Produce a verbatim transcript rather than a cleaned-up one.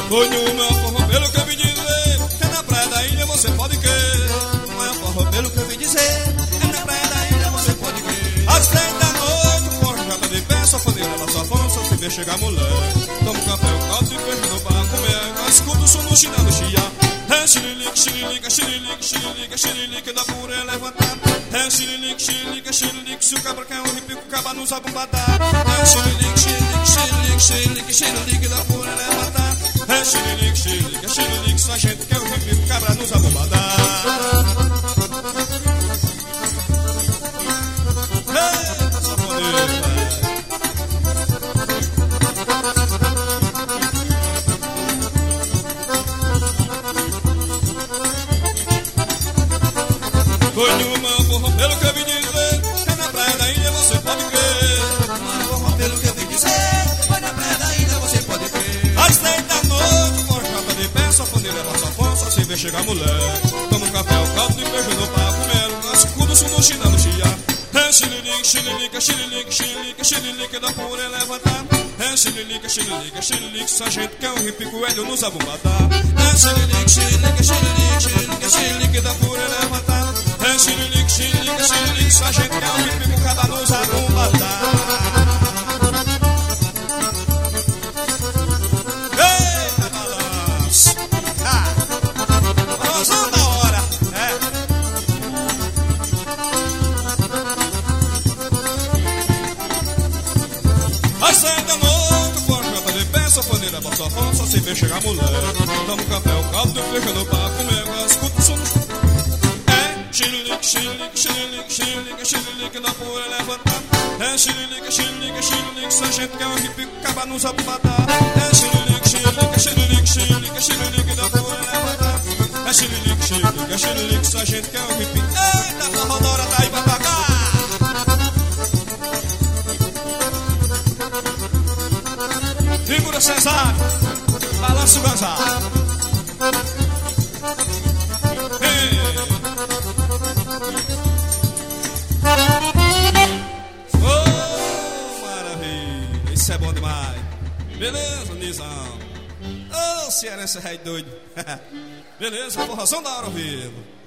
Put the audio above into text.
Foi numa forró, pelo que eu vi dizer, é na praia da ilha, você pode crer. Não é forró, pelo que eu vi dizer, é na praia da ilha, você pode crer. Às dez da noite, o forró já tá de pé, só faneira, ela só fã, só se vê chegar mulher. Toma um café, o caldo e peixe no bar, comer. Escuta o som no chinelo chia. É xirilique, xirilique, xirilique, xirilique, xirilique da pura é levantar. É xirilique, xirilique, xirilique, se o cabra quer um repico, o caba nos abumbadar. É xirilique, xirilique, xirilique, xirilique, xirilique da pura é levantar. É xirilique, xirilique, xirilique, se a gente quer um repico, o cabra nos abumbadar. Eita, saponeira. Foi numa forró, pelo que eu vi dizer, é na praia da ilha, você pode crer. Numa forró, pelo que eu vi dizer, é na praia da ilha, você pode crer. Às dez da noite, o forró já tá de pé, só pandeira, ela só fã, só se vê chegar mulher. Toma um café, o caldo e beijo no pau, comer. Escudo, se no chinelo chia. É xirilique, xirilique, xirilique, xirilique, xirilique da pura é levantar. É xirilique, xirilique, xirilique, se a gente quer um hippie coelho nos abumbadar. É xirilique, xirilique, xirilique, xirilique, xirilique da pura é levantar. É xirilique, xirilique, xirilique, se a gente quer um hippie com cada nos abumbadar. Eita, balanço! Ah! Balançando da hora! É! Às sete da noite, o forró já tá de pé, só pandeira, bota sua fã, só se vê chegar mulher. Toma um café, o caldo e feijão no pau, comer, escuta o som no... Xirilique, xirilique, xirilique, xirilique, xirilique da pura é levantar. É xirilique, xirilique, xirilique, se a gente quer um repico, acaba nos abumbadar. É xirilique, xirilique, xirilique, xirilique, xirilique da pura é levantar. É xirilique, xirilique, xirilique, se a gente quer um repico. Eita, forró da hora tá aí pra tocar. Figura Cesário, balança o gozado. Oh, maravilha, isso é bom demais. Beleza, Nizão. Ô, oh, cearense rei doido. Beleza, forrozão da hora ao vivo.